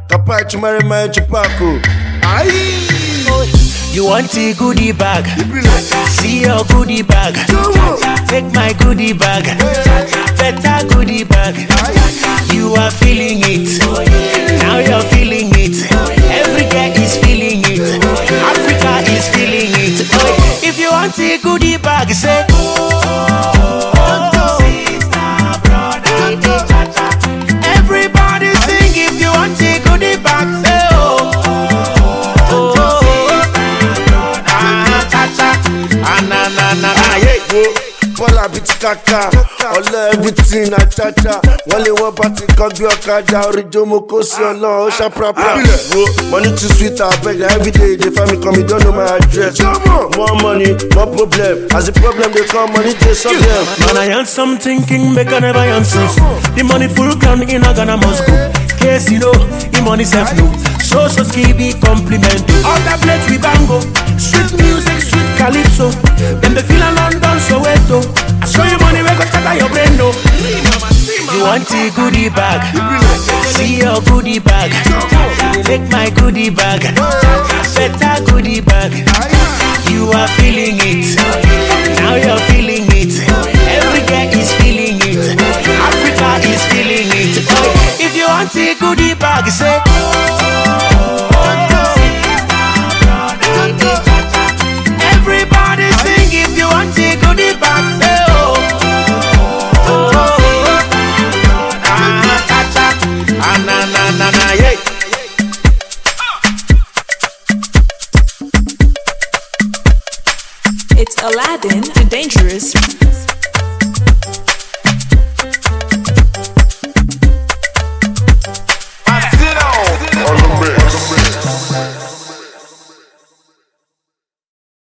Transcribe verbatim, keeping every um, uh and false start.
Kapai chumare my chupaco. Aye. You want a goodie bag? See your goodie bag. Take my goodie bag. Better goodie bag. You are feeling it. Now you're feeling it. Every girl is feeling it. Africa is feeling it. If you want a goodie bag, say everybody sing. If you want a goodie bag, say oh. Paula biti kaka, all everything I cha-cha. Wale one party kogbi okada, orijo mo kosi olo, osha proper. Money too sweet, I beg that every day they find me come, you don't know my address. More money, more problem. As the problem they come, money they solve them. Man, I am some thinking, make I never answer. The money full ground in a Ghana must go. Case you know, the money self no. So so skibby compliment. All that blades we bango, sweet music, sweet calypso. Then the feel a London Soweto. I show you money, we go scatter your brain no. You want a goodie bag? See your goodie bag. Take my goodie bag. Better goodie bag. You are feeling it. Now you're feeling it.